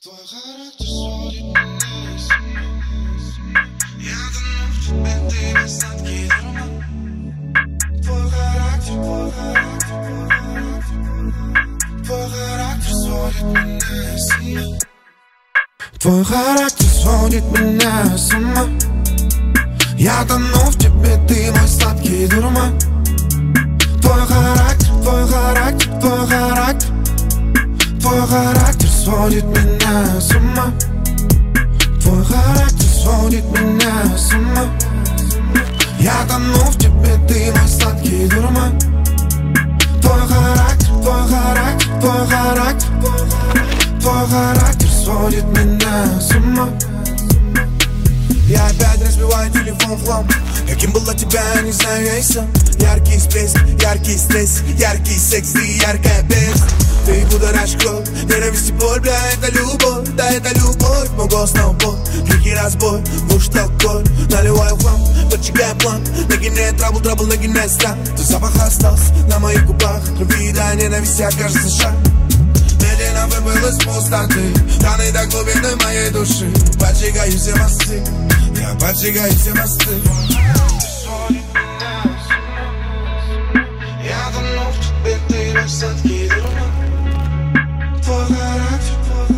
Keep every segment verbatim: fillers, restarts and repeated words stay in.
Твой характер сводит меня с ума. Я тону в тебе, ты без остатки ума. Твой характер, твой характер, твой характер сводит меня с ума. Твой характер сводит меня с ума. Я тону в тебе, ты мой сладкий дурман. Твой характер, твой характер, твой характер, твой характер сводит меня с ума. Твой характер сводит меня с ума. Я тону в тебе, ты мой сладкий дурман. Твой характер, твой характер, твой характер, твой характер сводит меня с ума. Я опять разбиваю телефон в хлам. Каким была тебя, не знаю я и сам. Яркий всплеск, яркий стресс, яркий секс и яркая без. Ты будоражишь кровь, ненависть и боль, бля, это любовь, да это любовь. Мой голос на убой, дикий разбой, муж алкоголь. Наливаю в хлам, поджигаю план. Ноги не трабл, трабл, ноги не стан. Твой запах остался на моих губах. Любви, да, ненависти, окажется шаг. Медленно выплыл из пустоты, раны до глубины моей души. Поджигаю все мосты, я поджигаю все мосты. Я тону в тебе, ты без остатки дурман. Твой характер,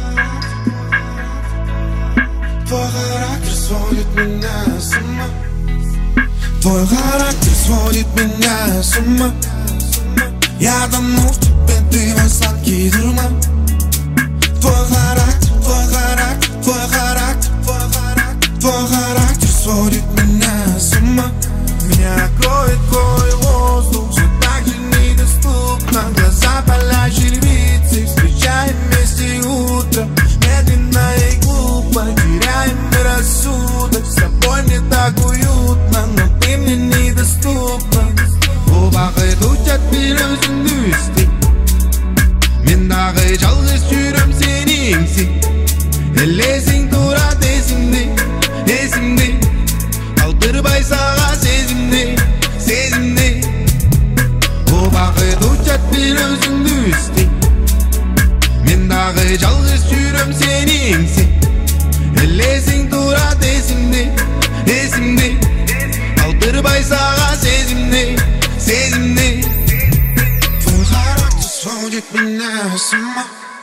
твой характер сводит меня с ума. Твой характер сводит меня с ума. Я тону в тебе, ты мой сладкий дурман. Твой характер, твой характер, твой характер, твой характер, твой характер сводит меня с ума. Меня накроет твой воздух, все так же недоступно. Глаза палящие львицы, встречаем вместе утро. Медленно и глупо теряем мы рассудок. С тобой мне так уютно, но ты мне недоступна. Убақыт өтеді өзіңді іздеп. Мен дағы жалғыз жүрем сеніңсің. Елесің тұрады есімде, есімде. Қалдырбай саға сезімде, сезімде. Убақыт өтеді өзіңді іздеп. Мен дағы жалғыз жүрем сеніңсің. Елесің тұрады есімде, есімде. Қалдырбай саға сезімде, сезімде. Твой характер сводит меня с ума.